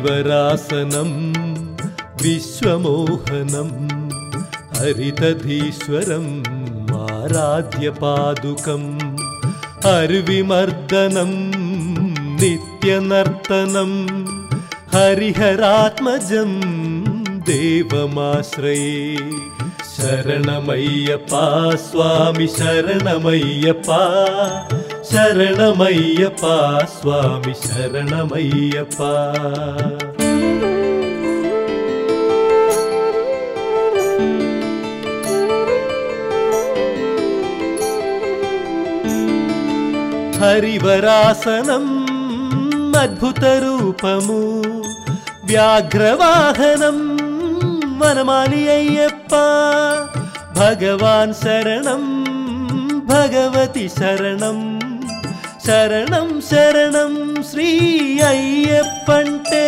హరివరాసనం విశ్వమోహనం హరితధీశ్వరం ఆరాధ్యపాదుకం హరివిమర్దనం నిత్యనర్తనం హరిహరాత్మజం దేవమాశ్రయే శరణమయ్యప్పా స్వామి శరణమయ్యప్పా శరణమయ్యప్పా స్వామి శరణమయ్యప్పా హరివరాసనం అద్భుత రూపము వ్యాఘ్రవాహనం వనమాలి అయ్యప్ప భగవాన్ శరణం భగవతి శరణం శరణం శరణం శ్రీ అయ్యప్పంటే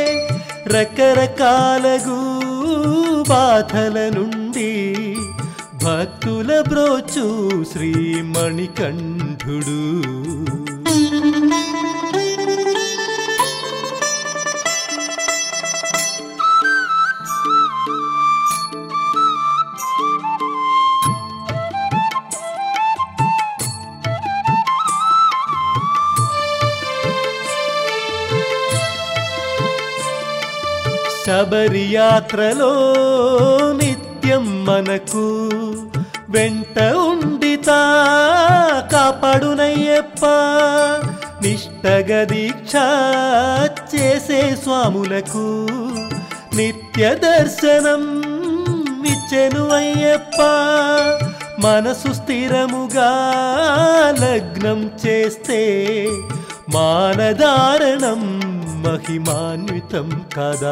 రకరకాలగు బాధల నుండి భక్తుల బ్రోచు శ్రీ మణికంఠుడు శబరి యాత్రలో నిత్యం మనకు వెంట ఉండితా కాపాడునయ్యప్ప నిష్టగా దీక్ష చేసే స్వాములకు నిత్య దర్శనం ఇచ్చెను అయ్యప్ప మనసు స్థిరముగా లగ్నం చేస్తే మానధారణం మహిమాన్వితం కదా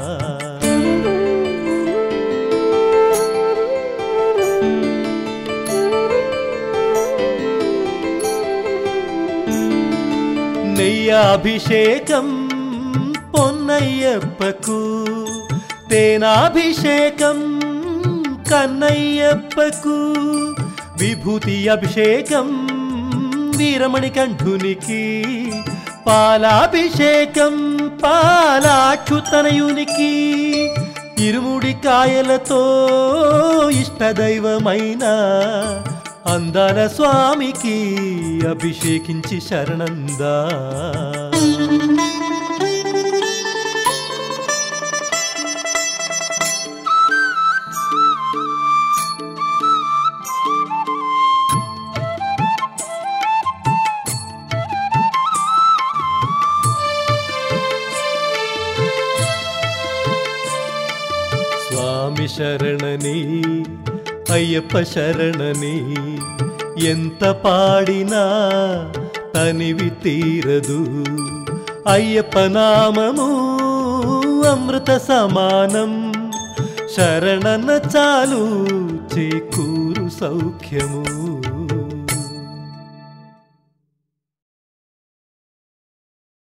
నెయ్యాభిషేకం పొన్నయ్యప్పకు తేనాభిషేకం కన్నయ్యప్పకు విభూతి అభిషేకం వీరమణికంఠునికి పాలాభిషేకం పాలాక్షుతనయునికి ఇరుముడి కాయలతో ఇష్టదైవమైన అందాల స్వామికి అభిషేకించి శరణందా స్వామి శరణని అయ్యప్ప శరణని ఎంత పాడినా తనివి తీరదు అయ్యప్ప నామము అమృత సమానం శరణన చాలు చేకూరు సౌఖ్యము